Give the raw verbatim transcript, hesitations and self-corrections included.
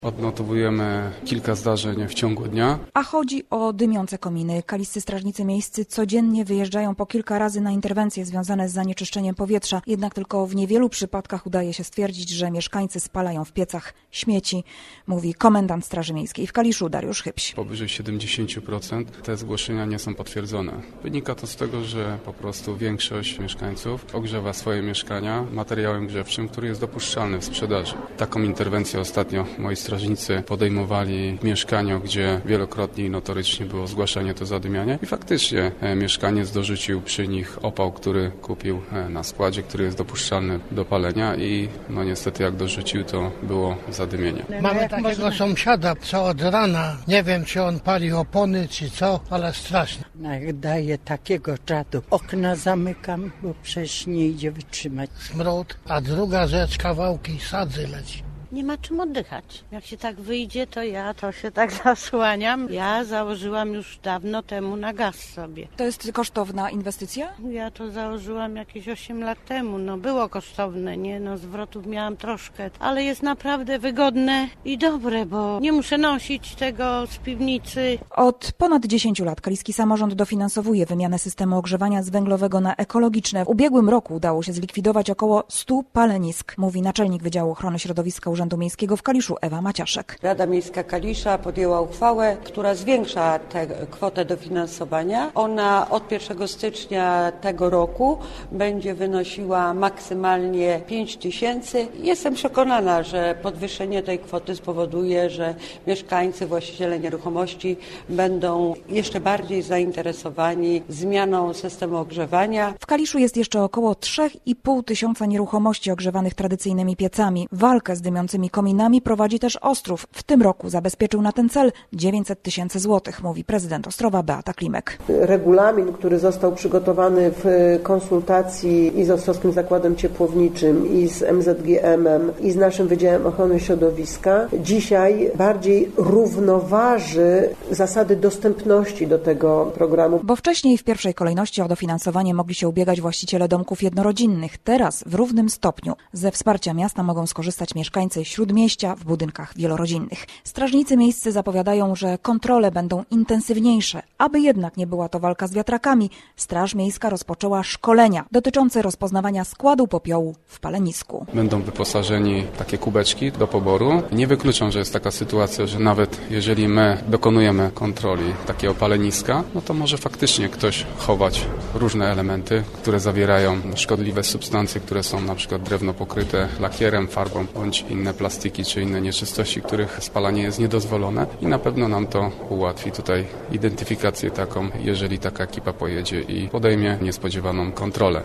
Odnotowujemy kilka zdarzeń w ciągu dnia. A chodzi o dymiące kominy. Kaliscy strażnicy miejscy codziennie wyjeżdżają po kilka razy na interwencje związane z zanieczyszczeniem powietrza. Jednak tylko w niewielu przypadkach udaje się stwierdzić, że mieszkańcy spalają w piecach śmieci, mówi komendant Straży Miejskiej w Kaliszu Dariusz Hybś. Powyżej siedemdziesiąt procent te zgłoszenia nie są potwierdzone. Wynika to z tego, że po prostu większość mieszkańców ogrzewa swoje mieszkania materiałem grzewczym, który jest dopuszczalny w sprzedaży. Taką interwencję ostatnio moi strażnicy podejmowali w mieszkaniu, gdzie wielokrotnie i notorycznie było zgłaszanie to zadymianie i faktycznie e, mieszkaniec dorzucił przy nich opał, który kupił e, na składzie, który jest dopuszczalny do palenia i no niestety jak dorzucił, to było zadymienie. Mamy takiego sąsiada, co od rana, nie wiem czy on pali opony czy co, ale strasznie. Jak daje takiego czadu, okna zamykam, bo przecież nie idzie wytrzymać. Smród, a druga rzecz, kawałki sadzy leci. Nie ma czym oddychać. Jak się tak wyjdzie, to ja to się tak zasłaniam. Ja założyłam już dawno temu na gaz sobie. To jest kosztowna inwestycja? Ja to założyłam jakieś osiem lat temu. No było kosztowne, nie? No zwrotów miałam troszkę, ale jest naprawdę wygodne i dobre, bo nie muszę nosić tego z piwnicy. Od ponad dziesięciu lat kaliski samorząd dofinansowuje wymianę systemu ogrzewania z węglowego na ekologiczne. W ubiegłym roku udało się zlikwidować około stu palenisk, mówi naczelnik Wydziału Ochrony Środowiska Urzędu Miejskiego w Kaliszu Ewa Maciaszek. Rada Miejska Kalisza podjęła uchwałę, która zwiększa tę kwotę dofinansowania. Ona od pierwszego stycznia tego roku będzie wynosiła maksymalnie pięć tysięcy. Jestem przekonana, że podwyższenie tej kwoty spowoduje, że mieszkańcy, właściciele nieruchomości będą jeszcze bardziej zainteresowani zmianą systemu ogrzewania. W Kaliszu jest jeszcze około trzy i pół tysiąca nieruchomości ogrzewanych tradycyjnymi piecami. Walkę z dymiącymi kominami prowadzi też Ostrów. W tym roku zabezpieczył na ten cel dziewięćset tysięcy złotych, mówi prezydent Ostrowa Beata Klimek. Regulamin, który został przygotowany w konsultacji i z Ostrowskim Zakładem Ciepłowniczym, i z M Z G M-em, i z naszym Wydziałem Ochrony Środowiska, dzisiaj bardziej równoważy zasady dostępności do tego programu. Bo wcześniej w pierwszej kolejności o dofinansowanie mogli się ubiegać właściciele domków jednorodzinnych. Teraz w równym stopniu ze wsparcia miasta mogą skorzystać mieszkańcy śródmieścia w budynkach wielorodzinnych. Strażnicy miejscy zapowiadają, że kontrole będą intensywniejsze. Aby jednak nie była to walka z wiatrakami, Straż Miejska rozpoczęła szkolenia dotyczące rozpoznawania składu popiołu w palenisku. Będą wyposażeni w takie kubeczki do poboru. Nie wykluczam, że jest taka sytuacja, że nawet jeżeli my dokonujemy kontroli takiego paleniska, no to może faktycznie ktoś chować różne elementy, które zawierają szkodliwe substancje, które są na przykład drewno pokryte lakierem, farbą bądź inne plastiki czy inne nieczystości, których spalanie jest niedozwolone i na pewno nam to ułatwi tutaj identyfikację taką, jeżeli taka ekipa pojedzie i podejmie niespodziewaną kontrolę.